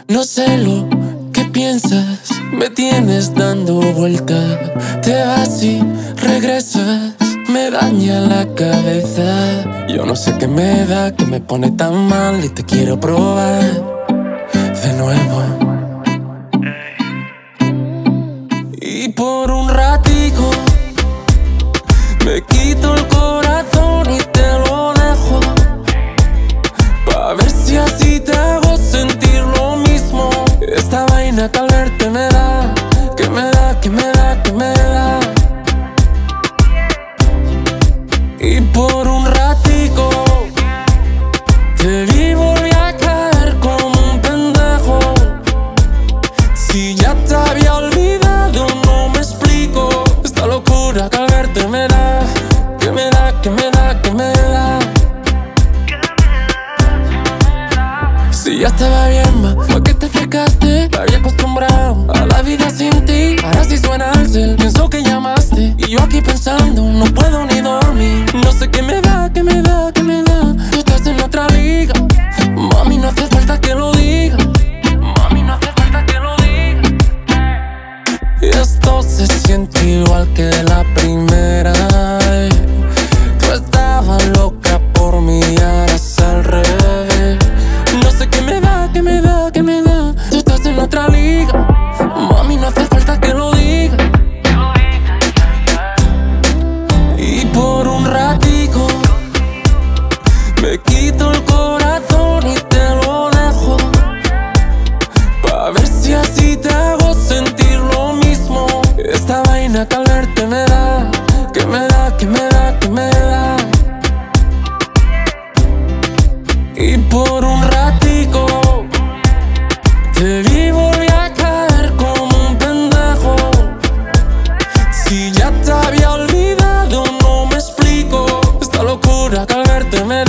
No sé lo que piensas, me tienes dando vuelta. Te vas y regresas, me daña la cabeza. Yo no sé qué me da, que me pone tan mal y te quiero probar de nuevo. Y por un ratico me quito el corazón y te lo dejo, pa' ver si así te hago sentir lo mismo. Esta vaina que al verte me da, que me da, que me da, que me da. Y por un ratico te vi, volví a caer como un pendejo. Si ya te había olvidado, no me explico esta locura que al verte me da, que me da, que me da, que me da. Si ya estaba bien, ma, ¿por qué te acercaste? Me había acostumbrado a la vida sin ti. Ahora sí suena el cel, pienso que llamaste y yo aquí pensando, no puedo ni dormir. No sé qué me da, qué me da, qué me da. Tú estás en otra liga, mami, no hace falta que lo diga. Mami, no hace falta que lo diga. Y esto se siente igual que la primera. Tú estabas loca por mí, ahora es al revés. No sé qué me da, qué me da, qué me da. Tú estás en otra liga, mami, no hace falta que lo diga. Y por un ratico me quito el corazón y te lo dejo, pa' ver si así te hago sentir lo mismo. Esta vaina que al verte me da, que me da, que me da, que me da. Y por un ratico te vi, volví a caer como un pendejo. Si ya te había olvidado, no me explico esta locura que al verte me